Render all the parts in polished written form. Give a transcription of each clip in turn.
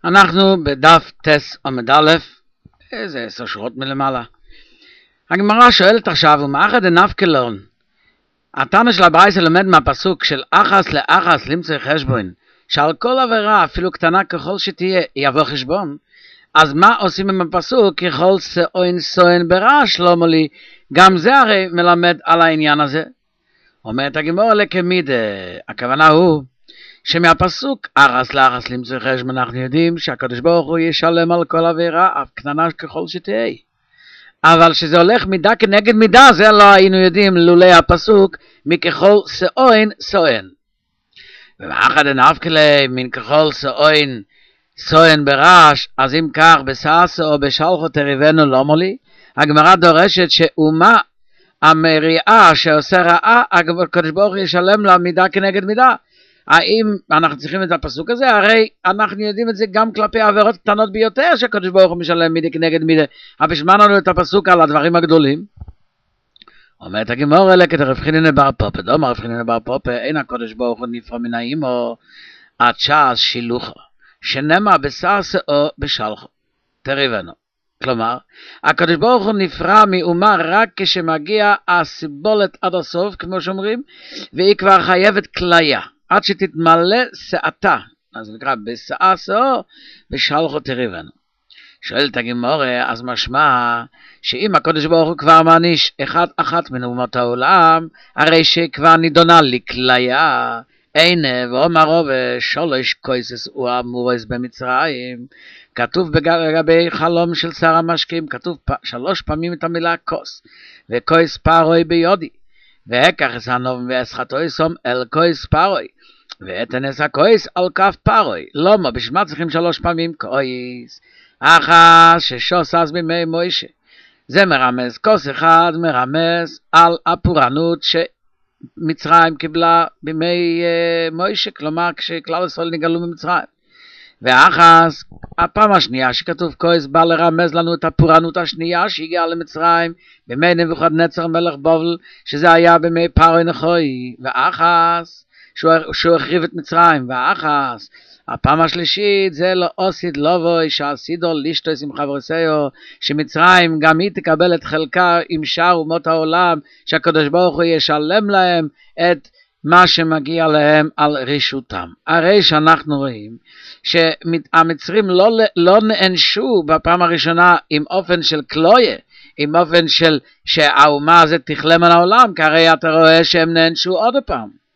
אנחנו בדף טס עמוד א', איזה 10 שורות מלמעלה. הגמרא שואלת עכשיו, ומאחד דנפקלון, התנא של הברייתא לומד מהפסוק של אחס לאחס למצוא חשבון, שעל כל עבירה, אפילו קטנה ככל שתהיה, יבוא חשבון. אז מה עושים עם הפסוק? ככל שאוין סוין ברעש לא מולי, גם זה הרי מלמד על העניין הזה. אומרת הגמרא לקמידה, הכוונה הוא שמהפסוק אחס לאחס למצוא חשבון אנחנו יודעים שהקדוש ברוך הוא ישלם על כל עבירה, אף קטנה ככל שתהיה. אבל שזה הולך מידה כנגד מידה, זה לא היינו יודעים לולא הפסוק מככל שאוין סוין. ומאחד דנפקלי מן ככל שאוין סוין ברעש, אז אם כך בסעסו או בשלחו תריבנו לא מולי, הגמרא דורשת שאומה המריעה שעושה רעה, הקדוש ברוך הוא ישלם לה מידה כנגד מידה. האם אנחנו צריכים את הפסוק הזה? הרי אנחנו יודעים את זה גם כלפי עבירות קטנות ביותר שהקדוש ברוך הוא משלם מידה כנגד מידה. אבל בשביל מה לנו את הפסוק על הדברים הגדולים? אומרת הגמרא לקט רב חנינא בר פופא, דאמר רב חנינא בר פופא, אין הקדוש ברוך הוא נפרע מן האימו עד שעה שילוחו, שנאמר בסעסו או בשלחו תריבנו. כלומר, הקדוש ברוך הוא נפרע מאומה רק כשמגיע הסיבולת עד הסוף, כמו שאומרים, והיא כבר חייבת כליה, עד שתתמלא שעתה, אז נקרא בסעסו בשלחו תריבנו. שואלת הגמרא, אז משמע שאם הקדוש ברוך הוא כבר מעניש אחת מן אומות העולם, הרי שכבר נידונה לכליה. הנה ואומרו ושלוש כוסס הוא אמורס במצרים, כתוב לגבי חלום של שר המשקים, כתוב 3 פעמים את המילה כוס, וכוס פרוי ביודי, והקח הסנוב והסחתו יסום אל כוס פרוי, ואתנס הכוס על כף פרוי. למה? בשביל מה צריכים 3 פעמים כוס? אחת ששוס אז בימי מוישה, זה מרמז, כוס אחד מרמז על הפורענות שמצרים קיבלה בימי מוישה, כלומר כשכלל ישראל נגאלו ממצרים. ואחס, הפעם השנייה שכתוב כוס בא לרמז לנו את הפורענות השנייה שהגיעה למצרים בימי נבוכדנצר מלך בבל, שזה היה בימי פרעה נכוי. ואחס שהוא החריב את מצרים. ואחס הפעם השלישית זה לא עושית לבוי שעשידו לישטוס עם חבריסיו, שמצרים גם היא תקבל את חלקה עם שאר אומות העולם, שהקדוש ברוך הוא ישלם להם את מה שמגיע להם על רשותם. הרי שאנחנו רואים שהמצרים לא נענשו בפעם הראשונה עם אופן של כלויה, עם אופן של שהאומה הזאת תכלה מן העולם, כי הרי אתה רואה שהם נענשו עוד פעם.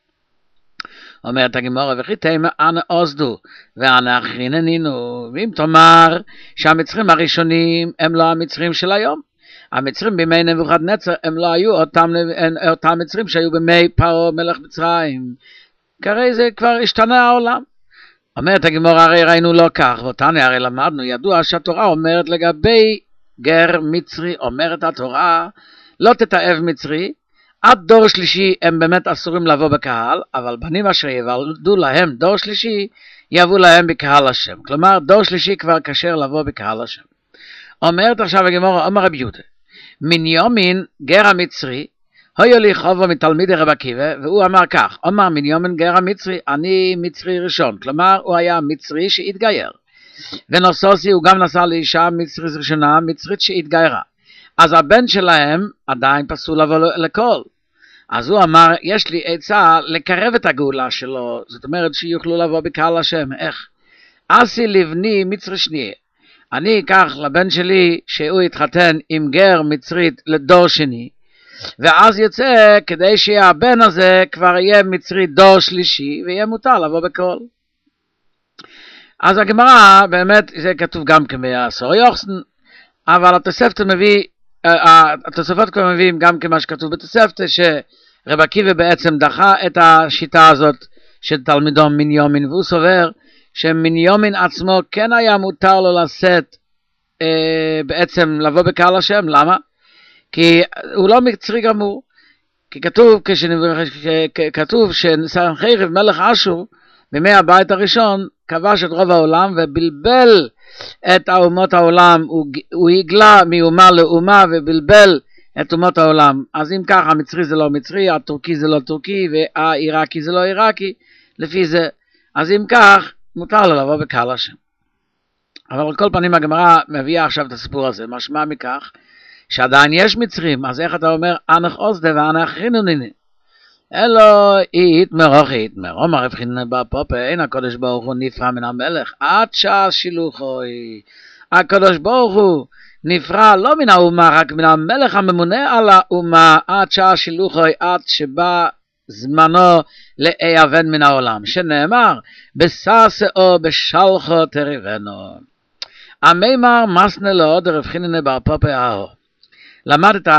אומרת הגמרא, וכי תימא אנא עוזדו ואנא אחריננינו. ואם תאמר שהמצרים הראשונים הם לא המצרים של היום, המצרים בימי נבוכדנצר הם לא היו אותם מצרים שהיו בימי פרעה מלך מצרים, כרי זה כבר השתנה העולם. אומרת הגמרא, הרי ראינו לא כך, ואותנו הרי למדנו, ידוע שהתורה אומרת לגבי גר מצרי, אומרת התורה לא תתעב מצרי, עד דור שלישי הם באמת אסורים לבוא בקהל, אבל בנים אשר יוולדו להם דור שלישי יבואו להם בקהל השם. כלומר דור שלישי כבר כשר לבוא בקהל השם. אומרת עכשיו הגמרא, אומר רבי יהודה, מניומין גר המצרי היו לי חובו מתלמידי רבי עקיבא, והוא אמר כך, אומר מניומין גר המצרי, אני מצרי ראשון, כלומר הוא היה מצרי שהתגייר, ונוסוסי הוא גם נסע לאישה מצרית ראשונה, מצרית שהתגיירה, אז הבן שלהם עדיין פסול לבוא לכל. אז הוא אמר, יש לי עצה לקרב את הגאולה שלו, זאת אומרת שיוכלו לבוא בקהל השם. איך? עשי לבני מצרי שני, אני אקח לבן שלי שהוא יתחתן עם גר מצרית לדור שני, ואז יוצא כדי שהבן הזה כבר יהיה מצרי דור שלישי, ויהיה מותר לבוא בכל. אז הגמרא, באמת זה כתוב גם כמעשור יוחסן, אבל התוספות כבר מביאים גם כמה שכתוב בתוספתא, שרבי עקיבא בעצם דחה את השיטה הזאת של תלמידו מניומין, והוא סובר שמניומין עצמו כן היה מותר לו לשאת, בעצם לבוא בקהל השם. למה? כי הוא לא מצרי גמור, כי כתוב שסנחריב מלך אשור בימי הבית הראשון כבש את רוב העולם ובלבל את אומות העולם, הוא הגלה מאומה לאומה ובלבל את אומות העולם. אז אם כך המצרי זה לא מצרי, הטורקי זה לא טורקי, והעיראקי זה לא עיראקי, לפי זה, אז אם כך מותר לו לבוא בקהל השם. אבל על כל פנים הגמרא מביאה עכשיו את הסיפור הזה, משמע מכך שעדיין יש מצרים, אז איך אתה אומר אנך עוזדה ואנך חינוניני? אלו יתמר, אומר רב חנינא בר פופא, אין הקדוש ברוך הוא נפרע מן המלך, עד שילוחוי. הקדוש ברוך הוא נפרע לא מן האומה, רק מן המלך הממונה על האומה, עד שילוחוי, עד שבא זמנו להיאבן מן העולם, שנאמר, בששאו בשלחו תריבנו. המימר מסנה לו דרב חנינא בר פופא אהו. למד את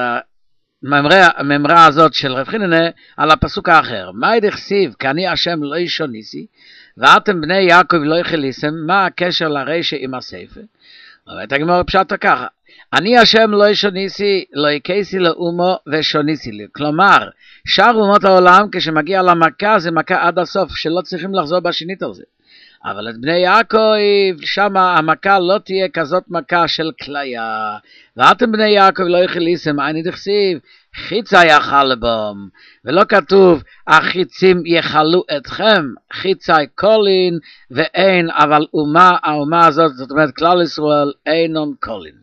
הממרה הזאת של רב חנינא על הפסוק האחר. מה דכתיב כי אני השם לא ישוניסי ואתם בני יעקב לא יכליסם, מה הקשר לרשע עם הספר? אומרת הגמרא פשט ככה, אני השם לא ישוניסי לא יקייסי לאומו ושוניסי לי. כלומר, שאר אומות העולם כשמגיע למכה זה מכה עד הסוף, שלא צריכים לחזור בשנית על זה. אבל את בני יעקב, שם המכה לא תהיה כזאת מכה של כליה. ואתם בני יעקב לא יכליסם, אני דכתיב, חיצה יאכל בם, ולא כתוב, החיצים יאכלו אתכם, חיצה קולין ואין, אבל האומה הזאת, זאת אומרת כלל ישראל, אינון קולין.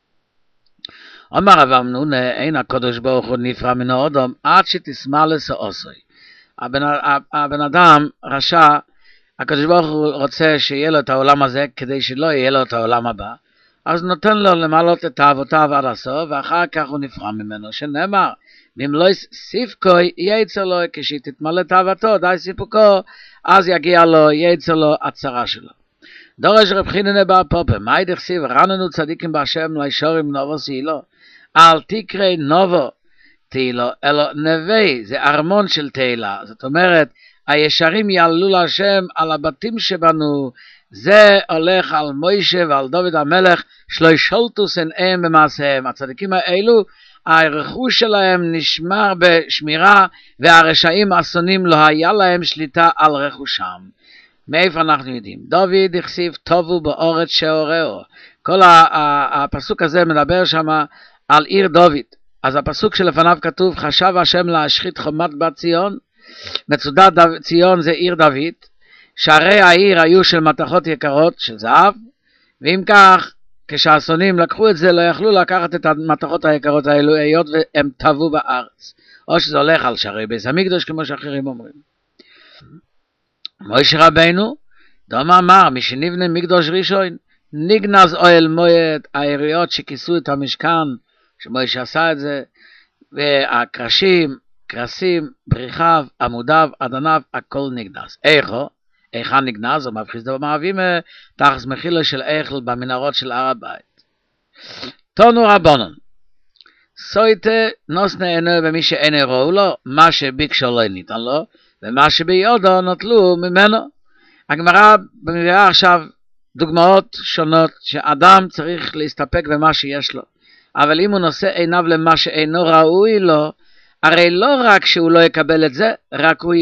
אומר רב אמנון, אין הקדוש ברוך הוא נפרע מן האדם, עד שתשמע לשעושי. הבן אדם רשע, הקדוש ברוך הוא רוצה שיהיה לו את העולם הזה, כדי שלא יהיה לו את העולם הבא, אז נותן לו למלות את תאוותיו עד הסוף, ואחר כך הוא נפרע ממנו, שנאמר, ואם לא סיפקו יצר לו, כשתתמלא תאוותו, די סיפוקו, אז יגיע לו, יצר לו הצרה שלו. דורש רב חנינא בר פופא, מאי דכתיב, רננו צדיקים בהשם לישורים נובו סהילו, אל תקרא נובו תהילו, אלא נווה, זה ארמון של תהילה, זאת אומרת, הישרים יעלו להשם על הבתים שבנו, זה הולך על מוישה ועל דוד המלך, שלא ישולטו שנאיהם במעשיהם. הצדיקים האלו, הרכוש שלהם נשמר בשמירה, והרשעים השונאים לא היה להם שליטה על רכושם. מאיפה אנחנו יודעים? דוד הכסיב טובו באורץ שהורהו. כל הפסוק הזה מדבר שם על עיר דוד. אז הפסוק שלפניו כתוב, חשב השם להשחית חומת בת ציון, מצודת ציון זה עיר דוד, שערי העיר היו של מתכות יקרות של זהב, ואם כך, כשהשונאים לקחו את זה, לא יכלו לקחת את המתכות היקרות האלו, היות והם טבעו בארץ. או שזה הולך על שערי בית המקדש, כמו שאחרים אומרים. מוישה רבנו, דומה אמר, מי שנבנה מקדוש ראשון, נגנז אוהל מועד, העיריות שכיסו את המשכן, שמוישה עשה את זה, והקרשים, קרסים, בריחיו, עמודיו, אדניו, הכל נגנז. איכה נגנז, ומבחיס דבר מערבים תחס מחילה של איכל במנהרות של הר הבית. תונו רבונן, סויטה נוסנה עינו במי שאין ראו לו, מה שביקשו לא ניתן לו, ומה שביודו נטלו ממנו. הגמרא מביאה עכשיו דוגמאות שונות, שאדם צריך להסתפק במה שיש לו, אבל אם הוא נושא עיניו למה שאינו ראוי לו, הרי לא רק שהוא לא יקבל את זה, רק הוא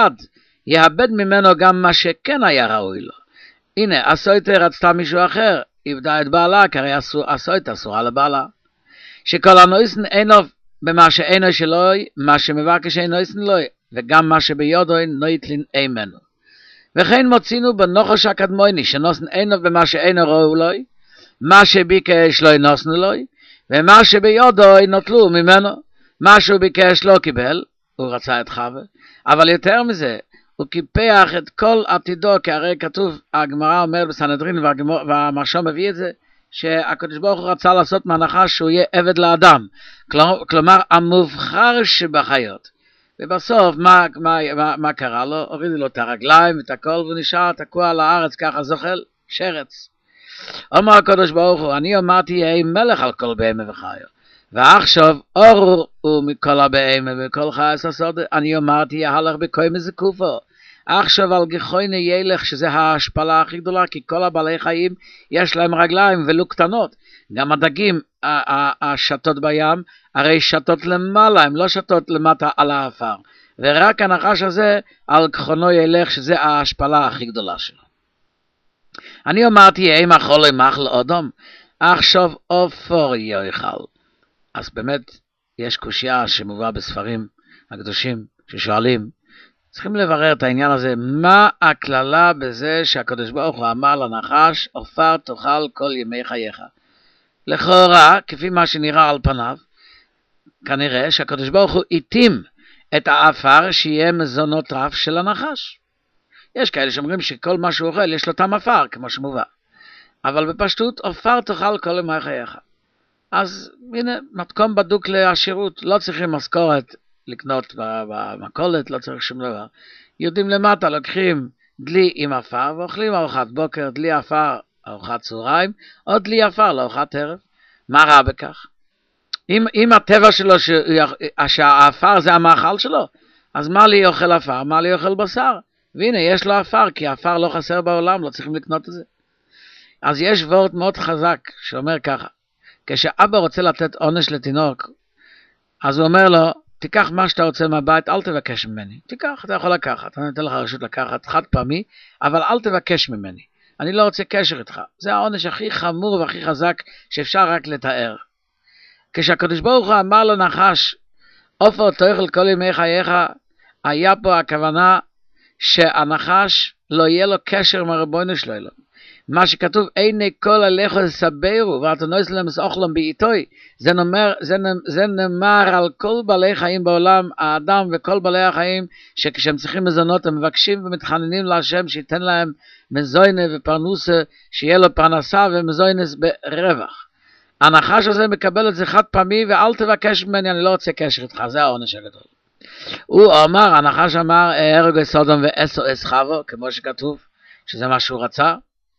יאבד ממנו גם מה שכן היה ראוי לו. הנה, הסויטה רצתה מישהו אחר, איבדה את בעלה, כי הרי הסויטה אסורה לבעלה. שכל הנויסן אינו במה שאינו שלוי, מה שמבקש אינו איסן לוי, וגם מה שביודוי נויטלין אימנו. וכן מוצינו בנוחש הקדמויני, שנוסן אינו במה שאינו ראוי לוי, מה שביקש לא נוסנו לוי, ומה שביודוי נוטלו ממנו. מה שהוא ביקש לא קיבל, הוא רצה את חווה, אבל יותר מזה, הוא קיפח את כל עתידו, כי הרי כתוב, הגמרא אומרת בסנהדרין, והמרשם מביא את זה, שהקדוש ברוך הוא רצה לעשות מהנחש שהוא יהיה עבד לאדם, כלומר המובחר שבחיות. ובסוף, מה קרה לו? הורידו לו את הרגליים ואת הכל, והוא נשאר תקוע על הארץ, ככה זוחל שרץ. אומר הקדוש ברוך הוא, אני אמרתי יהיה מלך על כל בהמה וחיות. ועכשיו אור הוא מכל הבהמה וכל חייס הסוד, אני אמרתי יהלך בקוי מזקופו. עכשיו על גיחויני ילך, שזה ההשפלה הכי גדולה, כי כל הבעלי חיים יש להם רגליים ולו קטנות. גם הדגים השתות בים, הרי שתות למעלה, הם לא שתות למטה על האפר. ורק הנחש הזה על גחונו ילך, שזה ההשפלה הכי גדולה שלו. אני אמרתי, אם אכול ימאכל אדם, עכשיו עופר יאכל. אז באמת יש קושיה שמובאה בספרים הקדושים ששואלים, צריכים לברר את העניין הזה, מה הכללה בזה שהקדוש ברוך הוא אמר לנחש, עופר תאכל כל ימי חייך. לכאורה, כפי מה שנראה על פניו, כנראה שהקדוש ברוך הוא התאים את האפר שיהיה מזונותיו של הנחש. יש כאלה שאומרים שכל מה שהוא אוכל יש לו טעם אפר, כמו שמובא. אבל בפשטות, עופר תאכל כל ימי חייך. אז הנה, מתכון בדוק לעשירות, לא צריכים משכורת לקנות במכולת, לא צריך שום דבר. יודעים למטה, לוקחים דלי עם אפר, ואוכלים ארוחת בוקר, דלי אפר, ארוחת צהריים, או דלי אפר לארוחת ערב. מה רע בכך? אם הטבע שלו שהאפר זה המאכל שלו, אז מה לי אוכל אפר? מה לי אוכל בשר? והנה, יש לו אפר, כי האפר לא חסר בעולם, לא צריכים לקנות את זה. אז יש וורט מאוד חזק שאומר ככה, כשאבא רוצה לתת עונש לתינוק, אז הוא אומר לו, תיקח מה שאתה רוצה מהבית, אל תבקש ממני. תיקח, אתה יכול לקחת, אני נותן לך רשות לקחת חד פעמי, אבל אל תבקש ממני. אני לא רוצה קשר איתך. זה העונש הכי חמור והכי חזק שאפשר רק לתאר. כשהקדוש ברוך הוא אמר לנחש, עופר תאכל כל ימי חייך, היה פה הכוונה שהנחש לא יהיה לו קשר מהריבונו שלו. מה שכתוב, עיני כל עליך לסברו, ואתה נועס להם אוכלם בעיתוי, זה נאמר על כל בעלי חיים בעולם, האדם וכל בעלי החיים, שכשהם צריכים מזונות, הם מבקשים ומתחננים להשם, שייתן להם מזוינה ופרנוסה, שיהיה לו פרנסה ומזוינס ברווח. הנחש הזה מקבל את זה חד פעמי, ואל תבקש ממני, אני לא רוצה קשר איתך, זה העונש הגדול. הוא אמר, הנחש אמר, הרגו סודום ואסו אסחבו, כמו שכתוב, שזה מה שהוא רצה.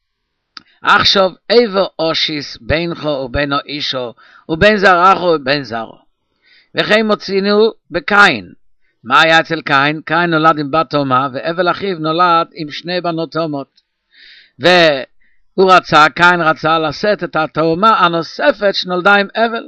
עכשיו, איבו אושיס בינך ובינו אישו, ובין זרעך ובין זרעו. וכן מוצאינו בקין. מה היה אצל קין? קין נולד עם בת תאומה, והבל אחיו נולד עם שני בנות תאומות. והוא רצה, קין רצה לשאת את התאומה הנוספת שנולדה עם אבל.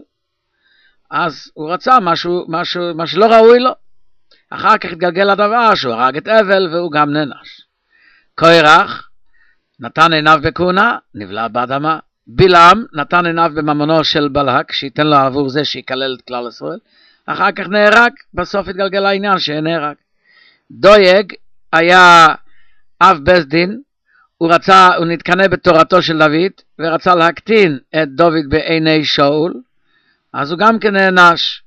אז הוא רצה משהו שלא ראוי לו. אחר כך התגלגל הדבר שהוא הרג את אבל והוא גם ננש. קורח נתן עיניו בכהונה, נבלע באדמה. בלעם נתן עיניו בממונו של בלק, שייתן לו עבור זה שיקלל את כלל ישראל. אחר כך נהרג, בסוף התגלגל העניין שנהרג. דויג היה אב בית דין, הוא נתקנא בתורתו של דוד, ורצה להקטין את דוד בעיני שאול, אז הוא גם כן נענש.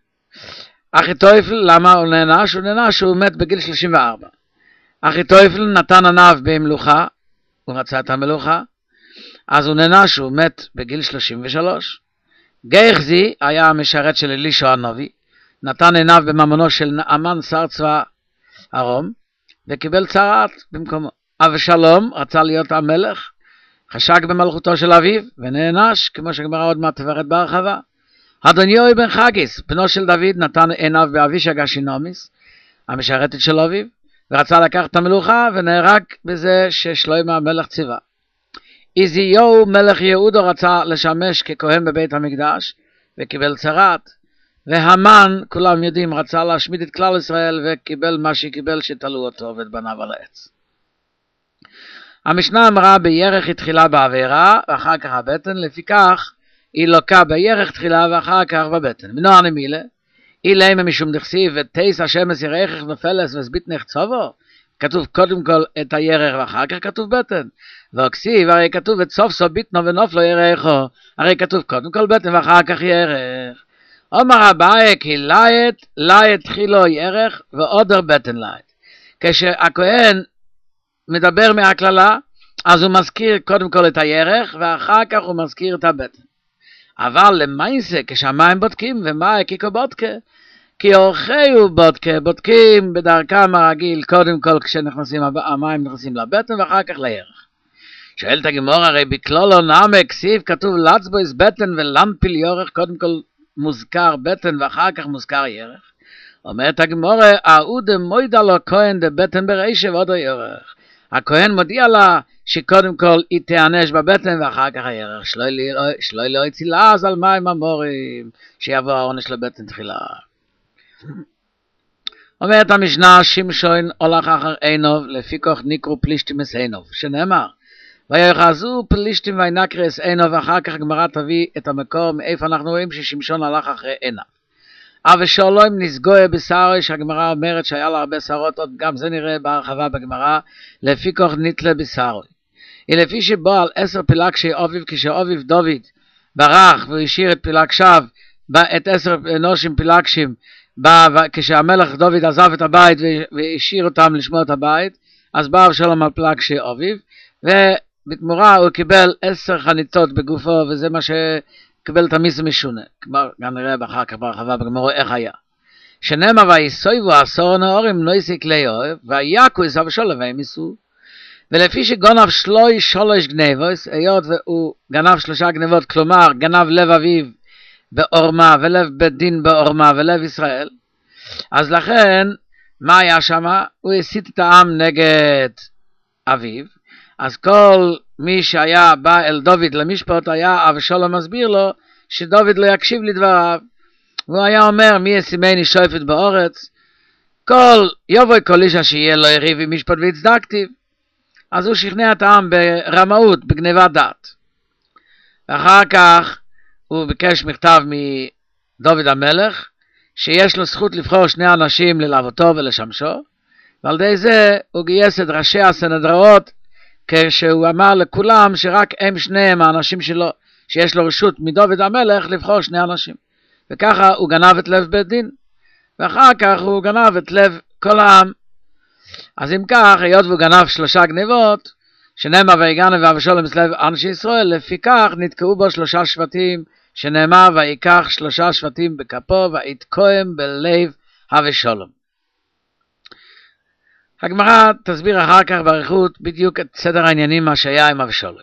אחיתופל, למה הוא נענש? הוא נענש שהוא מת בגיל 34. אחיתופל נתן עניו במלוכה, הוא רצה את המלוכה, אז הוא נענש, הוא מת בגיל 33. גחזי היה המשרת של אלישע הנביא, נתן עיניו בממונו של נעמן שר צבא ארום, וקיבל צרעת במקומו. אבשלום רצה להיות המלך, חשק במלכותו של אביו, ונענש, כמו שגמרא עוד מעט תפרט בהרחבה. אדוניהו בן חגיס, בנו של דוד, נתן עיניו באבישג השינומיס, המשרתת של אביו, ורצה לקחת את המלוכה, ונהרג בזה ששלמה המלך ציווה. עזיהו מלך יהודה רצה לשמש ככהן בבית המקדש, וקיבל צרעת. והמן, כולם יודעים, רצה להשמיד את כלל ישראל, וקיבל מה שקיבל שתלו אותו ואת בניו על העץ. המשנה אמרה בירך התחילה בעבירה, ואחר כך הבטן, לפיכך היא לוקה בירך תחילה ואחר כך בבטן. מנוע נמילה, אילי משום דכסיב ותייס השמש ירחך ופלס וסבית נחצובו, כתוב קודם כל את הירח ואחר כך כתוב בטן. וכסיב הרי כתוב את סוף סוף ביטנו ונופלו ירחו, הרי כתוב קודם כל בטן ואחר כך ירח. אומר אביי כי לית תחילו ירח ועודר בטן לית. כשהכהן מדבר מהכללה, אז הוא מזכיר קודם כל את הירח ואחר כך הוא מזכיר את הבטן. אבל למעשה כשהמים בודקים ומה קיקו בודקה, כי אורחי בודקים בדרכם הרגיל, קודם כל כשנכנסים המים נכנסים לבטן ואחר כך לירח. שואלת הגמרא, הרי בכלולו נמק כסיב כתוב לצבויס בטן ולנפיל יורך, קודם כל מוזכר בטן ואחר כך מוזכר ירח. אומרת הגמרא, אהודה מוידה לו כהן דבטן ברישה ועוד הירח. הכהן מודיע לה שקודם כל היא תענש בבטן ואחר כך הירח. שלוי לא הצילה אז על מים המורים, שיבוא העונש לבטן תחילה. אומרת המשנה, שמשון הולך אחר עינוב, לפי כוח נקרו פלישתים אס עינוב, שנאמר, ויחזו פלישתים וינקרי אס עינוב, ואחר כך גמרא תביא את המקור מאיפה אנחנו רואים ששמשון הלך אחרי עיניו. אבשלום נסגוי בשרו, שהגמרא אומרת שהיה לה הרבה שרות, עוד גם זה נראה בהרחבה בגמרא, לפי כוח נתלה בשרו. לפי שבו על 10 פילגשי אביב, כשאביב דוד ברח והוא השאיר את פילגשיו, את 10 נושים פילגשים, כשהמלך דוד עזב את הבית והשאיר אותם לשמור את הבית, אז בא אבשלום על פילגשי אביב, ובתמורה הוא קיבל 10 חניתות בגופו, וזה מה שקיבל את המיס משונה. גם נראה אחר כך בהרחבה בגמרא איך היה. שנאמר ויסובו 10 נעורים נויסי כלי אוהב, ויכו את אבשלום וימיסו. ולפי שגנב 3 גנבות, היות והוא גנב 3 גנבות, כלומר גנב לב אביו בעורמה ולב בית דין בעורמה ולב ישראל, אז לכן מה היה שם? הוא הסית את העם נגד אביו, אז כל מי שהיה בא אל דוד למשפט היה אבשלום מסביר לו שדוד לא יקשיב לדבריו, והוא היה אומר מי ישימני שופט באורץ, כל יבוא כל איש שיהיה לו יריב עם משפט והצדקתיו. אז הוא שכנע את העם ברמאות, בגניבת דעת. ואחר כך הוא ביקש מכתב מדוד המלך, שיש לו זכות לבחור 2 אנשים ללוותו ולשמשו, ועל ידי זה הוא גייס את ראשי הסנהדריות, כשהוא אמר לכולם שרק הם 2 האנשים שלו, שיש לו רשות מדוד המלך לבחור 2 אנשים. וככה הוא גנב את לב בית דין, ואחר כך הוא גנב את לב כל העם. אז אם כך, היות והוא גנב 3 גניבות, שנאמר ויגנב ואבשלום את לב אנשי ישראל, לפיכך נתקעו בו 3 שבטים, שנאמר ויקח 3 שבטים בכפו, ויתקעם בלב אבשלום. הגמרא תסביר אחר כך באריכות בדיוק את סדר העניינים מה שהיה עם אבשלום.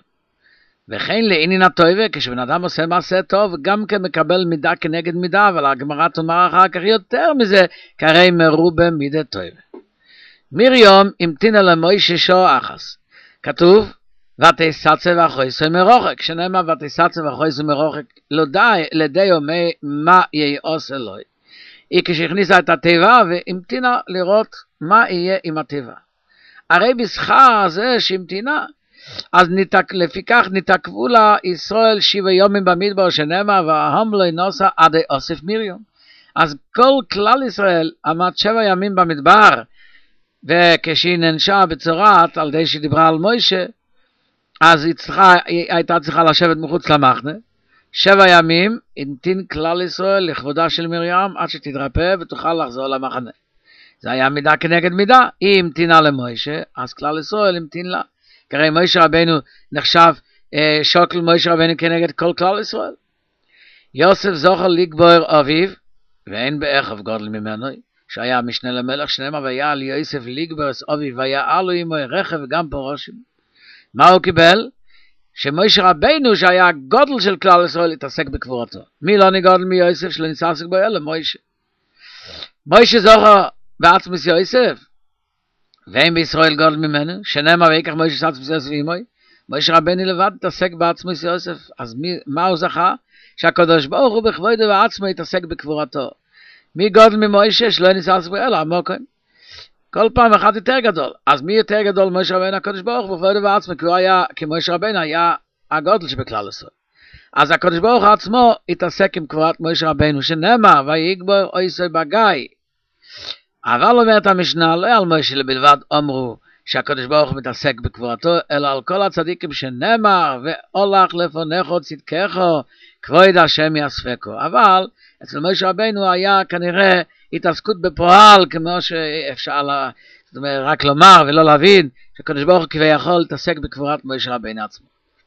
וכן לעניין הטובה, כשבן אדם עושה מעשה טוב, גם כן מקבל מידה כנגד מידה, אבל הגמרא תאמר אחר כך יותר מזה, כהרי מרובה מידה טובה. מרים המתינה למוישה שעה אחת. כתוב, ותסצה ואחויסו מרוחק, שנאמר ותסצה ואחויסו מרוחק, לא די לדיו מה יעשה אלוהי. היא כשהכניסה את התיבה והמתינה לראות מה יהיה עם התיבה. הרי בשכר הזה שהמתינה, אז לפיכך נתעכבו לה ישראל 7 ימים במדבר, שנאמר והעם לא נוסע עד אוסף מרים. אז כל כלל ישראל עמד 7 ימים במדבר, וכשהיא ננשה בצורת על ידי שדיברה על מוישה, אז היא הייתה צריכה לשבת מחוץ למחנה. 7 ימים המתין כלל ישראל לכבודה של מרים עד שתתרפא ותוכל לחזור למחנה. זה היה מידה כנגד מידה. היא המתינה למוישה, אז כלל ישראל המתין לה. כרי מוישה רבנו נחשב שוקל מוישה רבנו כנגד כל כלל ישראל. יוסף זוכר לגבור אביו, ואין באחיו גודל ממנו, שהיה המשנה למלך, שנאמר והיה על יוסף לגבור אביו, והיה לו עמו רכב וגם פרושים. מה הוא קיבל? שמוישה רבנו שהיה גודל של כלל ישראל התעסק בקבורתו. מי לא נגודל מיוסף שלא נתעסק בו? אלא מוישה. מוישה זוכר בעצמוס יוסף, ואין בישראל גודל ממנו, שנאמר ויקח מוישה עצמוס יוסף עמוי. מוישה רבנו לבד התעסק בעצמוס יוסף. אז מה הוא זכה? שהקדוש ברוך הוא בכבודו ועצמו התעסק בקבורתו. מי גודל ממוישה שלא נתעסק בו? אלא עמוקם. כל פעם אחד יותר גדול. אז מי יותר גדול מוישה רבנו? הקדוש ברוך הוא בכבודו ועצמו, כי מוישה רבנו היה הגודל שבכלל ישראל. אז הקדוש ברוך הוא עצמו התעסק עם קבורת מוישה רבנו, שנאמר ויגבור אויסוי בגיא. אבל אומרת המשנה, לא על מוישה בלבד אמרו שהקדוש ברוך הוא מתעסק בקבורתו, אלא על כל הצדיקים שנאמר והולך לפניך צדקך כבוד השם יספקו. אבל אצל מוישה רבנו היה כנראה התעסקות בפועל, כמו שאפשר זאת אומרת, רק לומר ולא להבין שהקדוש ברוך הוא כביכול להתעסק בקבורת מוישה רבנו עצמו.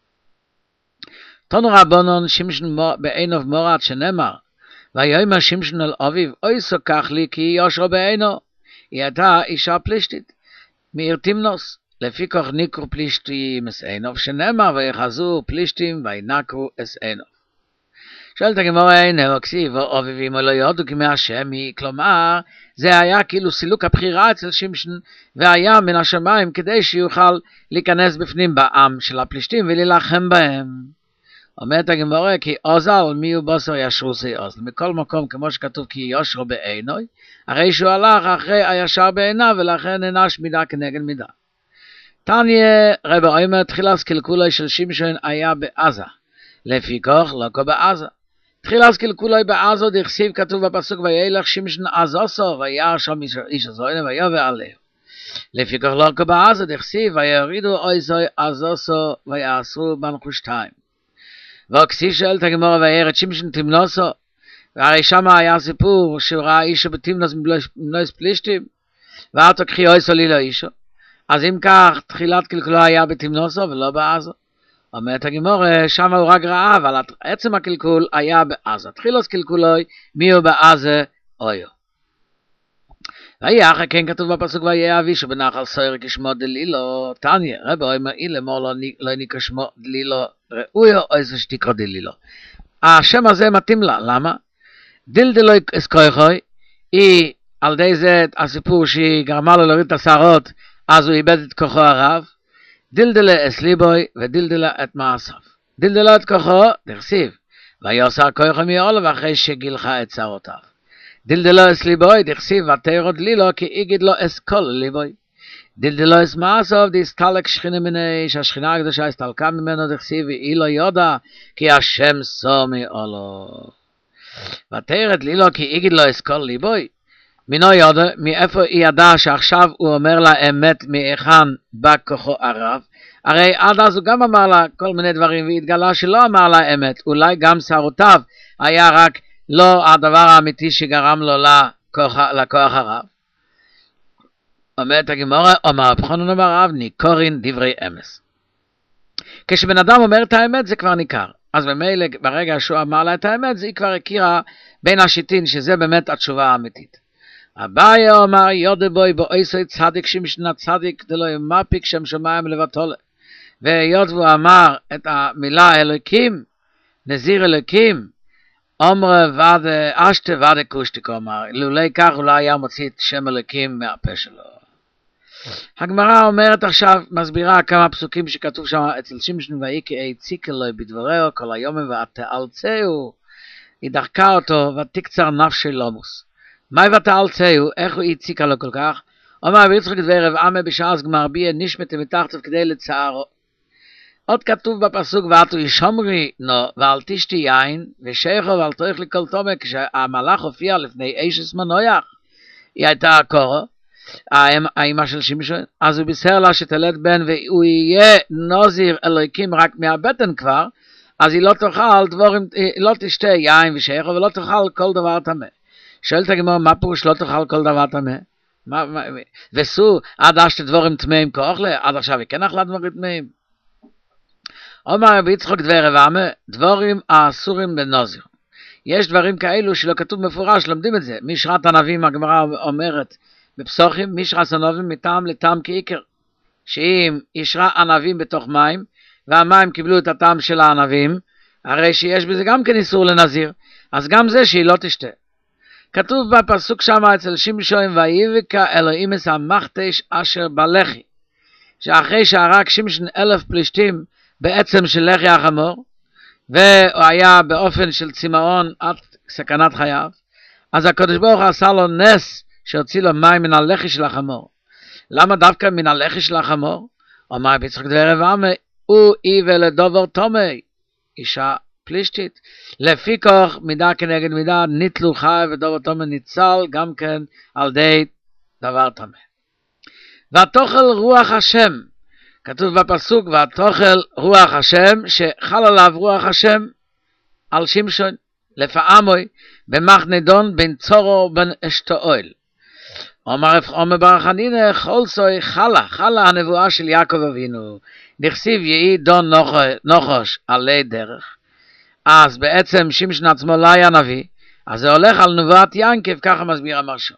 תנו רבנן שמשון בעיניו מורד, שנאמר ויאמר שמשון אל אביו אויסו קח לי כי יושרו בעינו. היא הייתה אישה פלישתית מעיר תימנוס, לפיכך ניקרו פלישתים אס עיניו, שנאמר ויחזו פלישתים וינקרו אס עיניו. שואלת הגמרא, הנה הכסיב אביו ואמו לא יודו כמי השם היא, כלומר זה היה כאילו סילוק הבחירה אצל שמשון, והיה מן השמיים כדי שיוכל להיכנס בפנים בעם של הפלישתים ולהילחם בהם. אומרת הגמרא, כי עוזל מי הוא בוסר ישרוסי עוזל. מכל מקום, כמו שכתוב כי יושרו בעינוי, הרי שהוא הלך אחרי הישר בעיניו, ולכן נענש מידה כנגד מידה. תניא רבי אומר, תחילה סקלקולוי של שמשון היה בעזה. לפיכך לא כה בעזה. תחילת קלקולוי בעזו דכסיב כתוב בפסוק וילך שמשון עזוסו וירא שם איש הזוהר ויבא עליהו. לפיכך לא כבעזו דכסיב ויורידו אויזוי עזוסו ויעשו בנחושתיים. וכסיב שואלת הגמרא וירד שמשון תמנוסו, והרי שם היה סיפור שהוא ראה אישו בתמנוס מבלוס פלישתים ואתו קחי אויסו לי לא אישו. אז אם כך תחילת קלקולו היה בתמנוסו ולא בעזו. אומרת הגמרא שם הוא רק ראה, אבל עצם הקלקול היה בעזה. תחילת קלקולוי מי הוא בעזה אויו. ויחר כן כתוב בפסוק ויהיה אבישו בנחל סויר כשמו דלילו תניא רבי אומר אילה מור לא ניקרא שמו דלילו ראויו או איזה שתקרא דלילו. השם הזה מתאים לה, למה? דלדלוי אסקויכוי היא על ידי זה הסיפור שהיא גרמה לו להוריד את השערות, אז הוא איבד את כוחו הרב. דלדלה אסליבוי ודלדלה את מעשיו. דלדלה את כוחו דכסיב ויוסר כוחו מעולו ואחרי שגילחה את שערותיו. דלדלה אסליבוי דכסיב ותירו דלילו כי איגיד לו אסכול ליבוי. דלדלה אס מעשיו דסתלק שכינה מני שהשכינה הקדושה הסתלקה ממנו דכסיב ואי לא יודע כי השם סו מעולו. ותירו דלילו כי איגיד לו אסכול ליבוי. מינו יודע, מאיפה היא ידעה שעכשיו הוא אומר לה אמת מהיכן בא כוחו הרב? הרי עד אז הוא גם אמר לה כל מיני דברים והתגלה שלא אמר לה אמת, אולי גם שערותיו היה רק לא הדבר האמיתי שגרם לו לכוח הרב. אומרת הגמרא, אומר רב חנן אמר רב ניכורין דברי אמס. כשבן אדם אומר את האמת זה כבר ניכר, אז במילא ברגע שהוא אמר לה את האמת זה היא כבר הכירה בין השיטין שזה באמת התשובה האמיתית. אביי אומר יודע בוי באויסוי צדיק שמשון הצדיק דלא ימפיק שם שמיים לבטולה. והיות והוא אמר את המילה אלוקים, נזיר אלוקים, אומר ודה אשתה ודה קושטיק אומר, לולי כך הוא לא היה מוציא את שם אלוקים מהפה שלו. הגמרא אומרת עכשיו, מסבירה כמה פסוקים שכתוב שם אצל שמשון ויקי ציק אלוהי בדבריו כל היום ותאלצהו, היא דחקה אותו ותקצר נפשי לומוס. מה ותאלצהו, איך הוא הציק לו כל כך? אומר ויצחק דבר רב עמי בשעה גמר ביה נשמתי מתחתיו כדי לצערו. עוד כתוב בפסוק ואתו ישומרי נו ואל תשתי יין ושייכו ואל תאכל כל תומה. כשהמלאך הופיע לפני אשת מנויח, היא הייתה קורו, האמא של שמשון, אז הוא בישר לה שתלד בן והוא יהיה נזיר אלוקים רק מהבטן כבר, אז היא לא תאכל דבורים, לא תשתה יין ושייכו ולא תאכל כל דבר טמא. שואלת הגמרא מה פירוש לא תאכל כל דבר טמא? וסו עד אשת דבורים טמאים כאוכלה, עד עכשיו היא כן אכלה דבורים טמאים. אומר רבי יצחק דבר רב עמי, דבורים האסורים בנזיר. יש דברים כאלו שלא כתוב מפורש, לומדים את זה. משרת ענבים, הגמרא אומרת בפסוחים, משרת ענבים מטעם לטעם כעיקר. שאם ישרה ענבים בתוך מים, והמים קיבלו את הטעם של הענבים, הרי שיש בזה גם כן איסור לנזיר, אז גם זה שהיא לא תשתה. כתוב בפסוק שם אצל שמשון ויבקע אלוהים את המכתש אשר בלחי, שאחרי שהרג שמשון 1000 פלישתים בעצם של לחי החמור, והוא היה באופן של צמאון עד סכנת חייו, אז הקדוש ברוך הוא עשה לו נס שהוציא לו מים מן הלחי של החמור. למה דווקא מן הלחי של החמור? אומר ביצחק דבר רב עמי, הוא איבל לדובר תומי, אישה פלישתית. לפי כך מידה כנגד מידה ניטלו חי ודובר תומי ניצל גם כן על די דבר תומי. ותאכל רוח השם, כתוב בפסוק ותאכל רוח השם, שחל עליו רוח השם על שמשון לפעמוי במחנה דון בין צורו ובין אשתאול. אומר בר חנינא חולסוי חלה הנבואה של יעקב אבינו, נכסיב יהי דון נחוש עלי דרך. אז בעצם שמשון עצמו לא היה נביא, אז זה הולך על נבואת ינקב, ככה מסביר המרשו.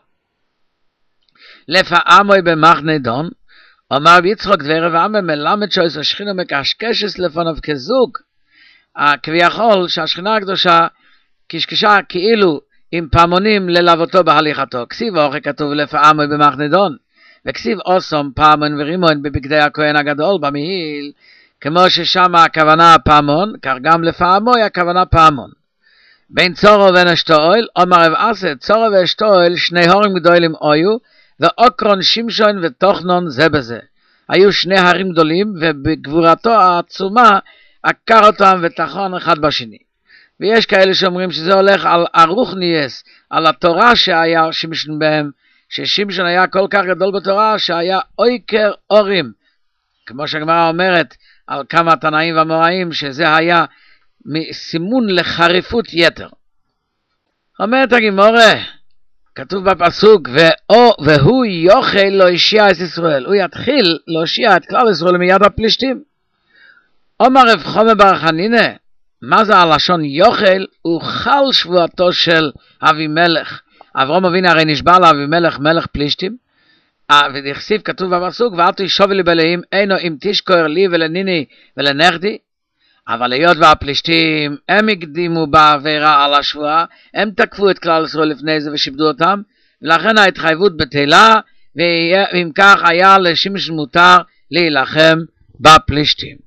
לפעמוי במחנה דון, אומר ביצחק דבר רב עמי מלמד שויס השכינה מקשקשת לפניו כזוג, כביכול שהשכינה הקדושה קשקשה כאילו עם פעמונים ללוותו בהליכתו. כסיב אוכל כתוב לפעמוי במחנה דון, וכסיב אוסום פעמון ורימון בבגדי הכהן הגדול במהיל, כמו ששם הכוונה פעמון, כך גם לפעמוי הכוונה פעמון. בין צורו ובין אשתאול, אומר רב אסא, צורו ואשתאול שני הורים גדולים היו, ואוקרון שמשון ותוכנון זה בזה. היו שני הרים גדולים, ובגבורתו העצומה עקר אותם ותחון אחד בשני. ויש כאלה שאומרים שזה הולך על הרוחניאס, על התורה שהיה שמשון בהם, ששמשון היה כל כך גדול בתורה שהיה אויקר אורים, כמו שהגמרא אומרת על כמה תנאים ואמוראים, שזה היה סימון לחריפות יתר. אומרת הגמרא, כתוב בפסוק, והוא יוכל להושיע את ישראל, הוא יתחיל להושיע את כלל ישראל מיד הפלישתים. אומר רב חומר בר חנינא, מה זה הלשון יוכל? הוא חל שבועתו של אבימלך. אברהם אבינו הרי נשבע לאבימלך מלך פלישתים, ונכסיף כתוב בפסוק, ואל תשובי לי באלוהים אינו אם תשכור לי ולניני ולנכדי. אבל היות והפלישתים הם הקדימו בעבירה על השבועה, הם תקפו את כלל ישראל לפני זה ושיבדו אותם, ולכן ההתחייבות בטלה, ואם כך היה לשמשון מותר להילחם בפלישתים.